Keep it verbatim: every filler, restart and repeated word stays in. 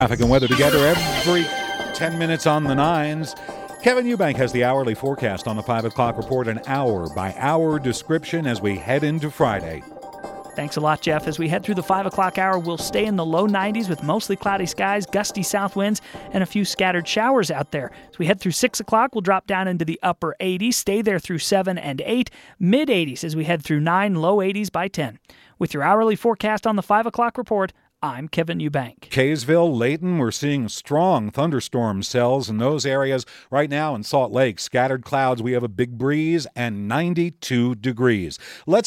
Traffic and weather together every ten minutes on the nines. Kevin Eubank has the hourly forecast on the five o'clock report, an hour-by-hour description as we head into Friday. Thanks a lot, Jeff. As we head through the five o'clock hour, we'll stay in the low nineties with mostly cloudy skies, gusty south winds, and a few scattered showers out there. As we head through six o'clock, we'll drop down into the upper eighties, stay there through seven and eight, mid-eighties as we head through nine, low eighties by ten. With your hourly forecast on the five o'clock report, I'm Kevin Eubank. Kaysville, Layton, we're seeing strong thunderstorm cells in those areas. Right now in Salt Lake, scattered clouds, we have a big breeze and ninety-two degrees. Let's